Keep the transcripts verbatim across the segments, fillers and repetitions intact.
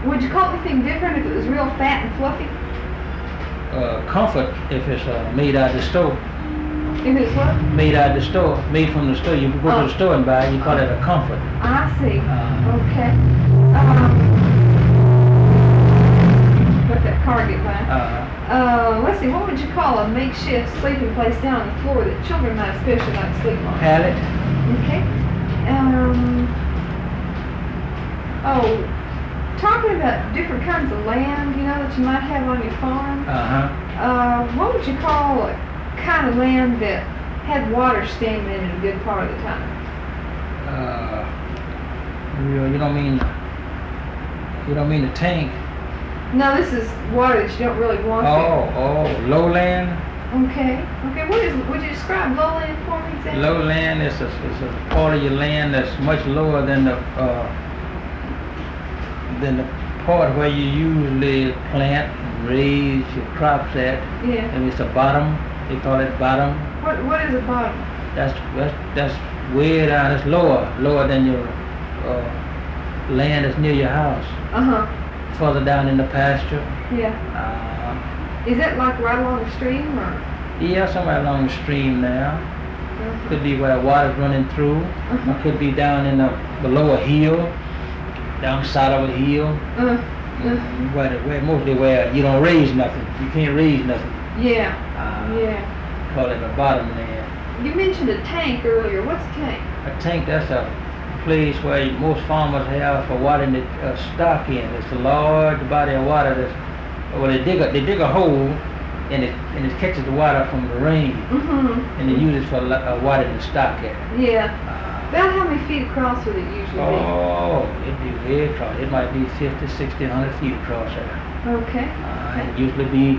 Would you call anything different if it was real fat and fluffy? Uh, comfort if it's uh, made out of the store. If it's what? Made out of the store, made from the store. You can go Oh. to the store and buy it. You call it a comfort. I see. Uh, Okay. Um, let that car get by. uh, Uh, let's see, what would you call a makeshift sleeping place down on the floor that children might especially like to sleep on? pallet. Okay. Um, oh, talking about different kinds of land, you know, that you might have on your farm. Uh-huh. Uh, what would you call a kind of land that had water standing in it a good part of the time? Uh, you, you don't mean, you don't mean the tank. No, this is water that you don't really want Oh, oh, lowland. there. Okay. Okay, what is, would you describe lowland for me exactly? Lowland is a, is a part of your land that's much lower than the, uh, than the part where you usually plant and raise your crops at. Yeah. And it's a bottom, they call it bottom. What, what is a bottom? That's, that's, that's way down, it's lower, lower than your, uh, land that's near your house. Uh-huh. Further down in the pasture. Yeah. Uh, Is that like right along the stream or? yeah, somewhere along the stream now. Uh-huh. Could be where water's running through. Uh-huh. Or could be down in the below a hill, down side of a hill. Uh, uh, Where, the- where mostly where you don't raise nothing. You can't raise nothing. yeah. Uh, Yeah. Call it a bottom land. You mentioned a tank earlier. What's a tank? A tank, that's a place where most farmers have for watering the uh, stock in. It's a large body of water that's, well, they dig a, they dig a hole and it, and it catches the water from the rain Mm-hmm. and they use it for uh, watering the stock at. Yeah. Uh, About how many feet across would it usually oh, it'd be very across. It might be fifty, sixty, one hundred feet across there. be? Okay. Uh, it usually be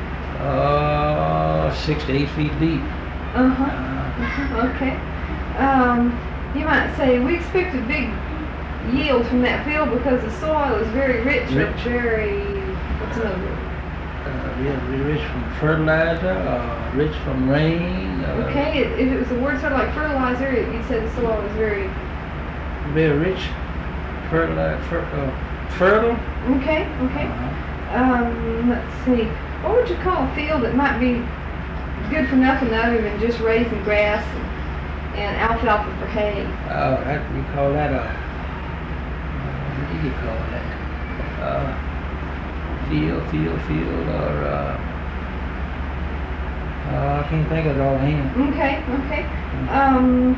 uh, six to eight feet deep. Uh-huh. Uh, Uh-huh. Okay. Um, you might say we expect a big yield from that field because the soil is very rich, or Rich. very, what's another word? uh, yeah, we're rich from fertilizer, uh, rich from rain. Uh, Okay, if if it was a word sort of like fertilizer, you'd say the soil is very, Very rich, fertile, fer, uh, fertile. okay, okay. Uh, Um, let's see. What would you call a field that might be good for nothing other than just raising grass and, and alfalfa for hay? uh, that, we call that a, uh, what do you call that? Uh, field, field, field, or, uh, uh, I can't think of it offhand. Okay, okay. Um,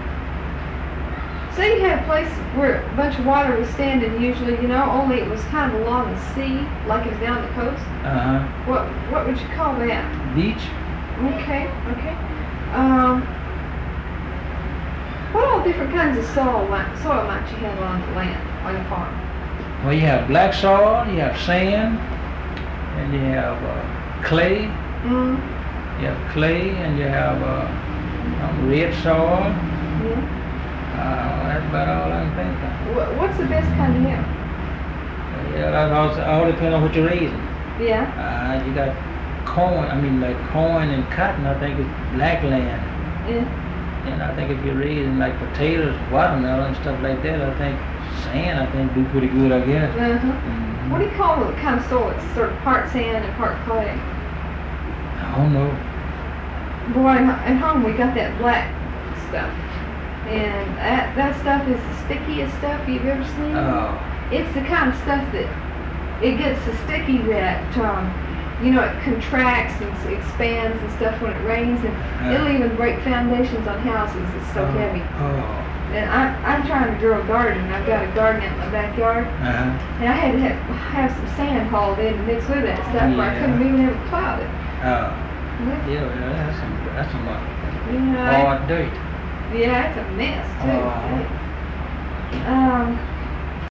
say you had a place where a bunch of water was standing usually, you know, only it was kind of along the sea, like it was down the coast. Uh-huh. What what would you call that? Beach? Okay, okay. Um, what all different kinds of soil might, soil might you have on the land, on the farm? Well, you have black soil, you have sand, and you have uh, clay. Mm, You have clay, and you have uh, um, red soil. yeah. Uh, that's about all I can think of. Wha- What's the best kind of have? Yeah, that all, all depends on what you're raising. Yeah. Uh, you got corn, I mean like corn and cotton, I think it's black land. Yeah. And I think if you're raising like potatoes, watermelon, stuff like that, I think sand, I think do pretty good, I guess. Uh-huh. Mhm. What do you call the kind of soil that's sort of part sand and part clay? I don't know. Boy, at home we got that black stuff. And that, that stuff is the stickiest stuff you've ever seen. Oh, It's the kind of stuff that it gets so sticky that, um, you know, it contracts and s- expands and stuff when it rains. And it'll Yeah. even break foundations on houses. It's so oh, heavy. Oh, And I, I'm trying to grow a garden. I've got a garden out in my backyard. uh-huh. And I had to have, have some sand hauled in and mixed with that stuff, or I Yeah. couldn't even have plowed it. Oh, Yeah, yeah, well, that's some, that's some uh, yeah, hard dirt. yeah, it's a mess too. Oh. Um,